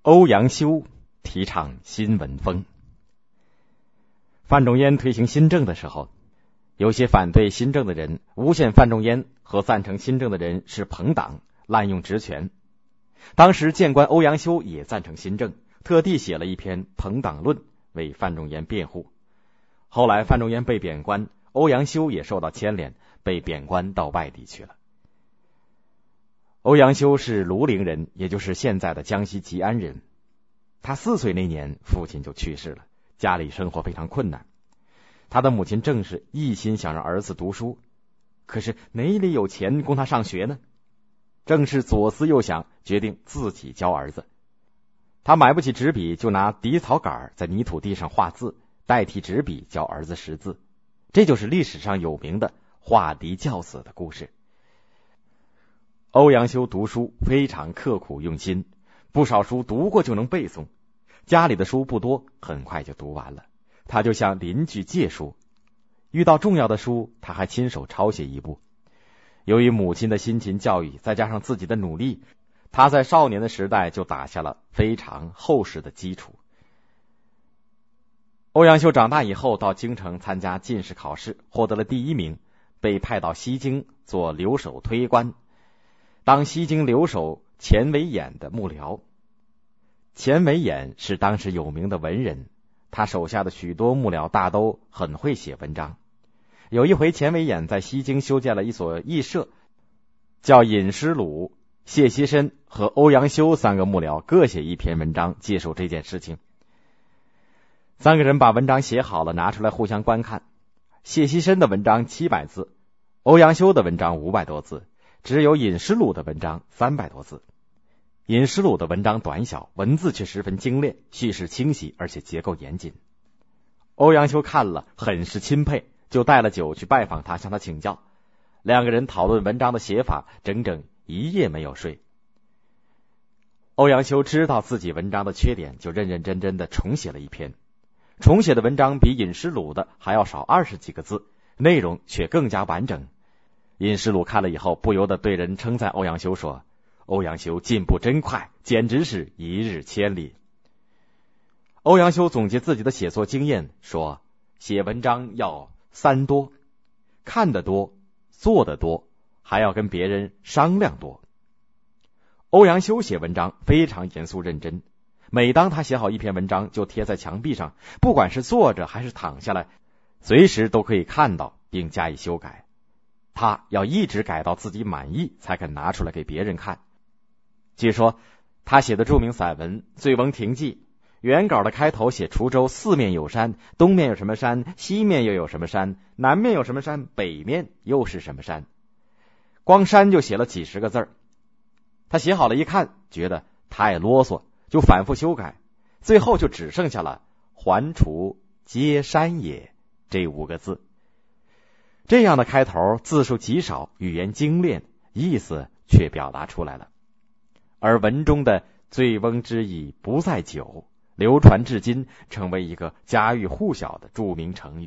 欧阳修提倡新文风。范仲淹推行新政的时候，有些反对新政的人诬陷范仲淹和赞成新政的人是朋党，滥用职权。当时谏官欧阳修也赞成新政，特地写了一篇《朋党论》为范仲淹辩护。后来范仲淹被贬官，欧阳修也受到牵连，被贬官到外地去了。欧阳修是庐陵人，也就是现在的江西吉安人。他4岁那年，父亲就去世了，家里生活非常困难。他的母亲正是一心想让儿子读书，可是哪里有钱供他上学呢？正是左思右想，决定自己教儿子。他买不起纸笔，就拿底草杆在泥土地上画字，代替纸笔教儿子识字。这就是历史上有名的画笛教子的故事。欧阳修读书非常刻苦用心，不少书读过就能背诵。家里的书不多，很快就读完了。他就向邻居借书，遇到重要的书，他还亲手抄写一部。由于母亲的辛勤教育，再加上自己的努力，他在少年的时代就打下了非常厚实的基础。欧阳修长大以后到京城参加进士考试，获得了第1名，被派到西京做留守推官，当西京留守钱维演的幕僚。钱维演是当时有名的文人，他手下的许多幕僚大都很会写文章。有一回，钱维演在西京修建了一所艺社，叫尹师鲁、谢希申和欧阳修3个幕僚各写一篇文章接受这件事情。3个人把文章写好了，拿出来互相观看。谢希申的文章700字，欧阳修的文章500多字，只有尹师鲁的文章300多字。尹师鲁的文章短小，文字却十分精炼，叙事清晰，而且结构严谨。欧阳修看了很是钦佩，就带了酒去拜访他，向他请教。2个人讨论文章的写法，整整1夜没有睡。欧阳修知道自己文章的缺点，就认认真真的重写了一篇。重写的文章比尹师鲁的还要少20几个字，内容却更加完整。尹师鲁看了以后，不由得对人称赞欧阳修说：“欧阳修进步真快，简直是一日千里。”欧阳修总结自己的写作经验说，写文章要3多，看得多，做得多，还要跟别人商量多。欧阳修写文章非常严肃认真，每当他写好一篇文章，就贴在墙壁上，不管是坐着还是躺下来，随时都可以看到并加以修改。他要一直改到自己满意，才肯拿出来给别人看。据说他写的著名散文《醉翁亭记》，原稿的开头写滁州4面有山，东面有什么山，西面又有什么山，南面有什么山，北面又是什么山，光山就写了几十个字。他写好了一看，觉得太啰嗦，就反复修改，最后就只剩下了环滁皆山也这5个字。这样的开头字数极少，语言精炼，意思却表达出来了。而文中的醉翁之意不在酒，流传至今，成为一个家喻户晓的著名成语。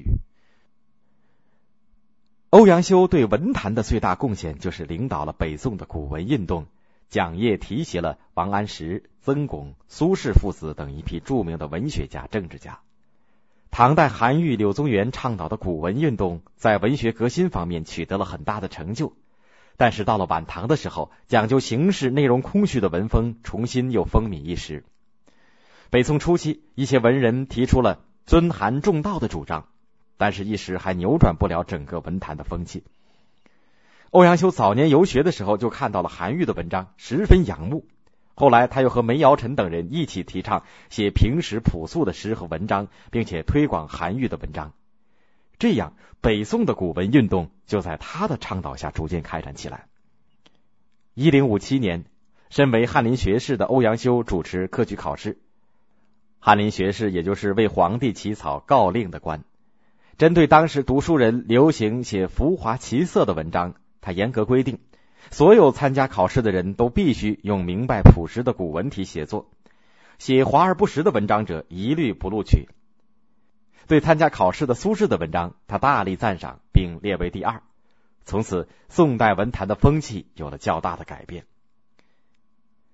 欧阳修对文坛的最大贡献就是领导了北宋的古文运动，讲业提携了王安石、曾巩、苏轼父子等一批著名的文学家、政治家。唐代韩愈、柳宗元倡导的古文运动在文学革新方面取得了很大的成就，但是到了晚唐的时候，讲究形式、内容空虚的文风重新又风靡一时。北宋初期，一些文人提出了尊韩重道的主张，但是一时还扭转不了整个文坛的风气。欧阳修早年游学的时候就看到了韩愈的文章，十分仰慕。后来他又和梅尧臣等人一起提倡写平实朴素的诗和文章，并且推广韩愈的文章。这样北宋的古文运动就在他的倡导下逐渐开展起来。1057年，身为翰林学士的欧阳修主持科举考试。翰林学士也就是为皇帝起草诰令的官，针对当时读书人流行写浮华奇色的文章，他严格规定所有参加考试的人都必须用明白朴实的古文体写作，写华而不实的文章者一律不录取。对参加考试的苏轼的文章，他大力赞赏，并列为第2。从此，宋代文坛的风气有了较大的改变。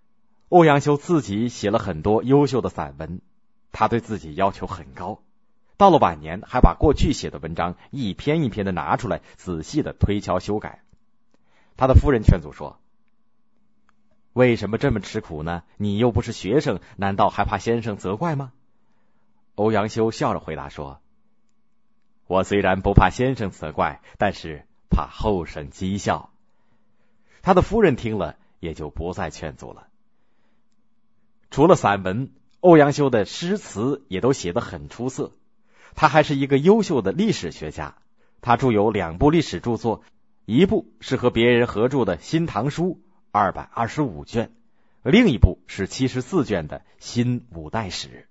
欧阳修自己写了很多优秀的散文，他对自己要求很高，到了晚年还把过去写的文章一篇一篇的拿出来，仔细的推敲修改。他的夫人劝阻说：为什么这么吃苦呢？你又不是学生，难道还怕先生责怪吗？欧阳修笑着回答说：我虽然不怕先生责怪，但是怕后生讥笑。他的夫人听了也就不再劝阻了。除了散文，欧阳修的诗词也都写得很出色，他还是一个优秀的历史学家。他著有2部历史著作，一部是和别人合著的《新唐书》225卷，另一部是74卷的《新五代史》。